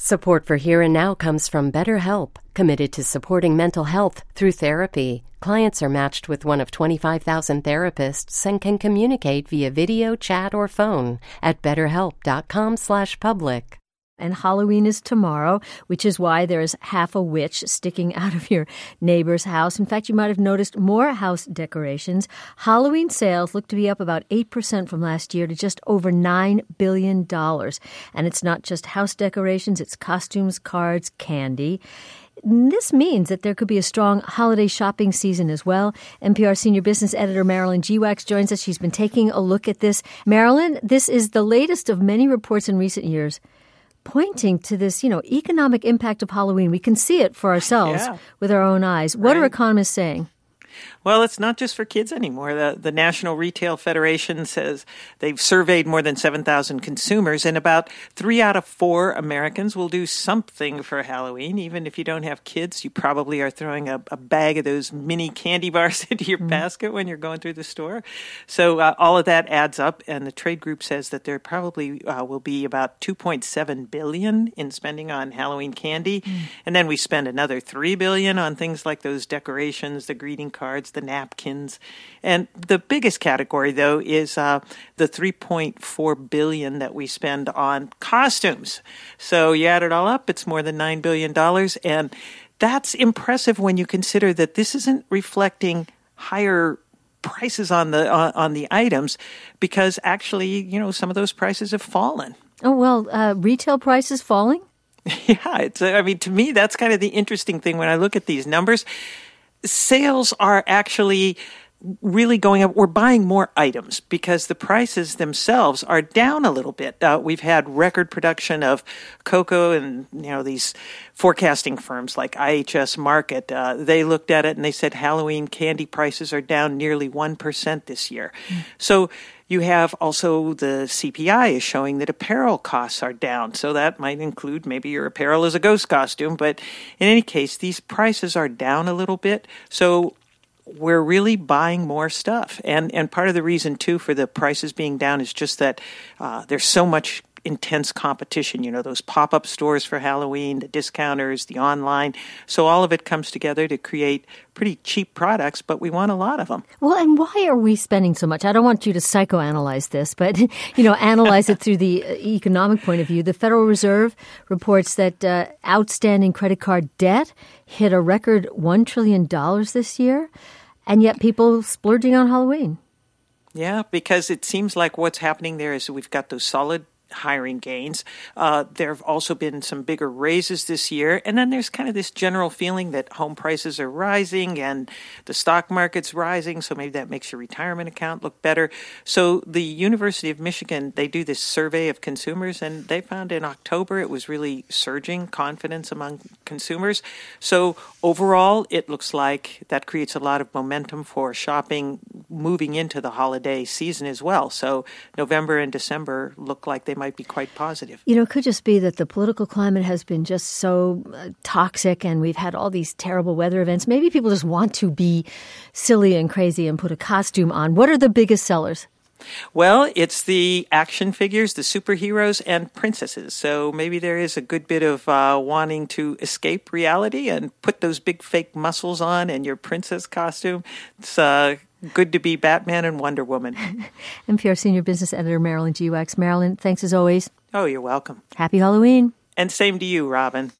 Support for Here and Now comes from BetterHelp, committed to supporting mental health through therapy. Clients are matched with one of 25,000 therapists and can communicate via video, chat, or phone at betterhelp.com/public. And Halloween is tomorrow, which is why there's half a witch sticking out of your neighbor's house. In fact, you might have noticed more house decorations. Halloween sales look to be up about 8% from last year to just over $9 billion. And it's not just house decorations, it's costumes, cards, candy. This means that there could be a strong holiday shopping season as well. NPR senior business editor Marilyn Geewax joins us. She's been taking a look at this. Marilyn, this is the latest of many reports in recent years pointing to this, economic impact of Halloween. We can see it for ourselves with our own eyes. What are economists saying? Well, it's not just for kids anymore. The National Retail Federation says they've surveyed more than 7,000 consumers, and about 3 out of 4 Americans will do something for Halloween. Even if you don't have kids, you probably are throwing a bag of those mini candy bars into your basket when you're going through the store. So all of that adds up, and the trade group says that there probably will be about $2.7 billion in spending on Halloween candy, and then we spend another $3 billion on things like those decorations, the greeting cards, the napkins. And the biggest category, though, is the $3.4 billion that we spend on costumes. So you add it all up, it's more than $9 billion. And that's impressive when you consider that this isn't reflecting higher prices on the items, because actually, some of those prices have fallen. Oh, well, retail prices falling? Yeah, to me, that's kind of the interesting thing when I look at these numbers. Sales are actually really going up. We're buying more items because the prices themselves are down a little bit. We've had record production of cocoa, and these forecasting firms like IHS Markit, they looked at it and they said Halloween candy prices are down nearly 1% this year. So you have also the CPI is showing that apparel costs are down. So that might include maybe your apparel is a ghost costume. But in any case, these prices are down a little bit. So we're really buying more stuff. And part of the reason, too, for the prices being down is just that there's so much intense competition, those pop-up stores for Halloween, the discounters, the online. So all of it comes together to create pretty cheap products, but we want a lot of them. Well, and why are we spending so much? I don't want you to psychoanalyze this, but, analyze it through the economic point of view. The Federal Reserve reports that outstanding credit card debt hit a record $1 trillion this year, and yet people splurging on Halloween. Yeah, because it seems like what's happening there is we've got those solid hiring gains. There have also been some bigger raises this year. And then there's kind of this general feeling that home prices are rising and the stock market's rising. So maybe that makes your retirement account look better. So the University of Michigan, they do this survey of consumers, and they found in October it was really surging confidence among consumers. So overall, it looks like that creates a lot of momentum for shopping moving into the holiday season as well. So November and December look like they might be quite positive. It could just be that the political climate has been just so toxic, and we've had all these terrible weather events. Maybe people just want to be silly and crazy and put a costume on. What are the biggest sellers? Well, it's the action figures, the superheroes, and princesses. So maybe there is a good bit of wanting to escape reality and put those big fake muscles on and your princess costume. It's good to be Batman and Wonder Woman. NPR senior business editor Marilyn Geewax. Marilyn, thanks as always. Oh, you're welcome. Happy Halloween. And same to you, Robin.